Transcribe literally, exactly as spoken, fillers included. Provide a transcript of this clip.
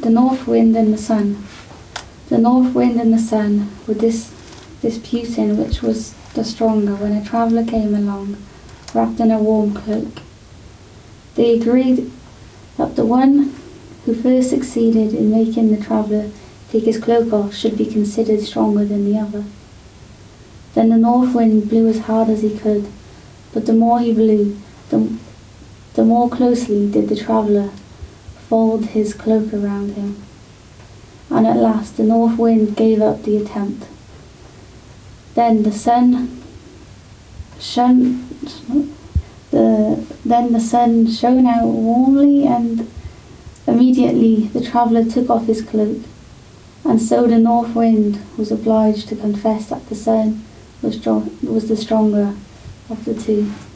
The north wind and the sun. The north wind and the sun were dis- disputing which was the stronger when a traveller came along, wrapped in a warm cloak. They agreed that the one who first succeeded in making the traveller take his cloak off should be considered stronger than the other. Then the north wind blew as hard as he could, but the more he blew, the, the more closely did the traveller fold his cloak around him. And at last the north wind gave up the attempt. Then the sun shone, the, then the sun shone out warmly, and immediately the traveller took off his cloak, and so the north wind was obliged to confess that the sun was, strong, was the stronger of the two.